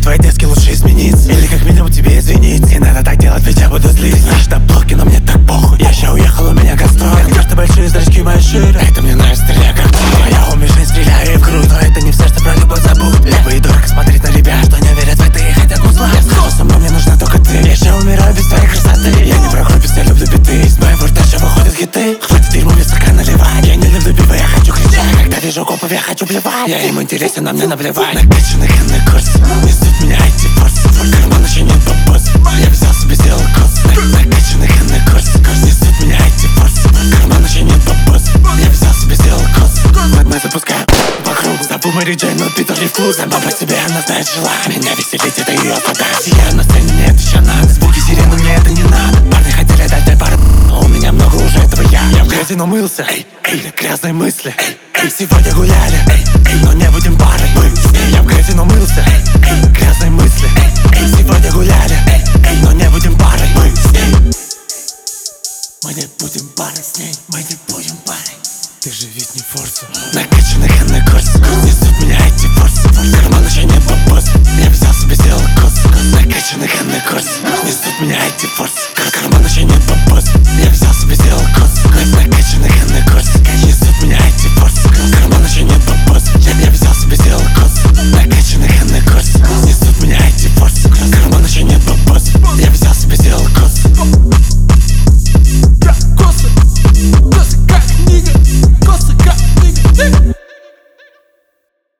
твои детки лучше измениться, или как минимум тебе извиниться. Не надо так делать, ведь я буду злиться. Знаешь, да блоки, но мне так похуй. Я ща уехал, у меня гастроли. Конверты большие, зрачки мои шире. Это мне нравится, стреляй как ты. Я умею, стреляю и в грудь. Но это не все, что про любовь забудь. Либо и дорого смотреть на ребят, что не верят в это и хотят узла. Я скажу, со мной мне нужна только ты. Я ща умираю без твоей красоты. Я не про хоббис, я люблю биты. Из моего рта ща выходят хиты. Хватит дерьмо без стакана наливать. Я не люблю пиво, я хочу кричать. Когда вижу копов, я хочу плевать. Я им интересен, а мне наплевать. Накачанных и на курс несут меня эти форсы. В карман еще нет бабос. Я взял себе, сделал кос. Накачанных и на курс несут меня эти форсы. В карман еще нет бабос. Я взял себе, сделал кос. Мы запускаем вокруг. Забыл Мэри Джейн, но Питер не вкус. Сама по себе, она знает жила. Меня веселить, это ее фантазия. Я на сцене, мне это еще надо. Звуки сирены, мне это не надо. Парни хотели дать мне пару, но у меня много уже этого я. Я в грязи, но мылся. Грязные мысли. Сегодня гуляли, но не будем парой. Я в грязи, но мылся. Грязные мысли. Сегодня гуляли, но не будем парой. Мы не будем парой с ней. Мы не будем парой. Ты же ведь не форса. Накачанных и на курс несут меня эти форсы. В карман еще нет бабос. Я взял себе, сделал кос. Накачанных и на курс несут меня эти форсы. В карман еще нет бабос. Я взял себе, сделал кос. Накачанных и на курс несут меня эти форсы. В карман еще нет бабос. Я взял себе, сделал кос. Накачанных и на курс